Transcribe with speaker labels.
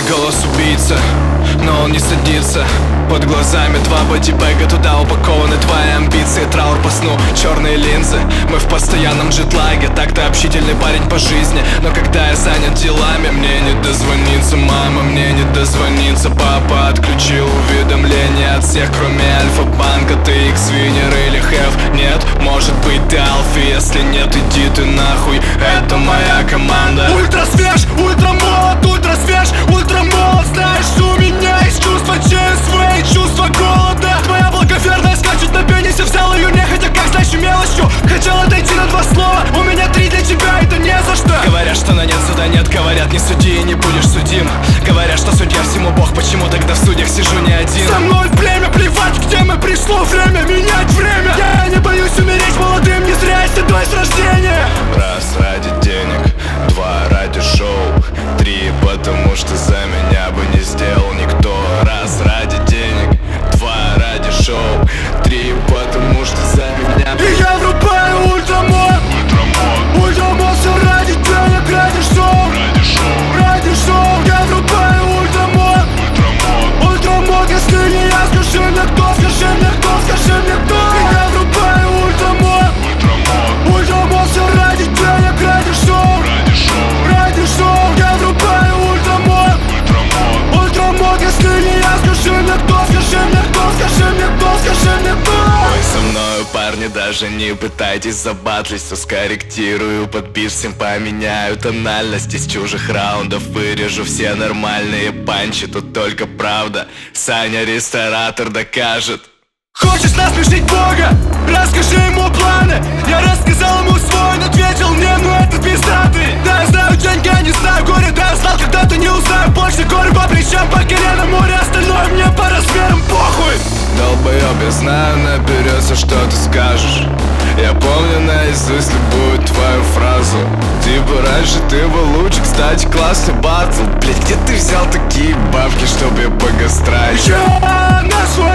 Speaker 1: голос убийца, но он не садится. Под глазами два бодибэга, туда упакованы твои амбиции. Траур по сну, черные линзы, мы в постоянном джетлаге. Так-то общительный парень по жизни, но когда я занят делами, мне не дозвониться, мама, мне не дозвониться. Папа отключил уведомления от всех, кроме Альфа-банка. Ты X-Winner или Have? Нет, может быть ты Алфи, если нет, иди ты нахуй. Это моя команда.
Speaker 2: Ультра свеж, ультра молод, ультра свеж, ультра молод. Знаешь, у меня есть чувство ЧСВ и чувство голода. Твоя благоверная скачет на пенисе, взял ее нехотя, как значит мелочью. Хотел отойти на два слова, у меня три для тебя, это не за что.
Speaker 1: Говорят, что на нет суда нет, говорят, не суди и не будешь судим. Говорят, что судья всему бог, почему тогда в судьях сижу не один?
Speaker 2: Со мной племя, плевать, где мы, пришло время менять время. Я не боюсь умереть молодым, не зря я седой с рождения.
Speaker 1: Раз ради денег, два ради шоу, три потому что за меня бы не сделал никто. Раз ради денег, два ради шоу, три потому что за меня.
Speaker 2: И я врубаю ультрамод, ультрамод, все ради денег, ради шоу, ради шоу. Я врубаю ультрамод, ультрамод, если не я, скажи мне кто, скажи мне кто, скажи мне кто. И я врубаю ультрамод, ультрамод, все ради денег, ради шоу, ради шоу. Я врубаю ультрамод, ультрамод, если не я, скажи мне кто, скажи мне кто, скажи мне кто, скажи мне кто.
Speaker 1: Ой, со мною, парни, даже не пытайтесь забатлить. Все скорректирую, под бит всем поменяю тональность. Из чужих раундов вырежу все нормальные панчи. Тут только правда, Саня ресторатор докажет.
Speaker 2: Хочешь насмешить Бога? Расскажи ему планы. Я рассказал ему свой, он ответил мне, ну это пиздатый. Да, я знаю деньги, я не знаю горе. Да, я знал когда-то, не узнаю больше. Горы по плечам, по коленам море. Остальное мне по размерам похуй.
Speaker 1: Долбоёб, я знаю наперед, что ты скажешь. Я помню наизусть любую твою фразу. Типа раньше ты был лучше, кстати, классный батл. Блять, где ты взял такие бабки, чтобы я погастрачил?
Speaker 2: Я на свой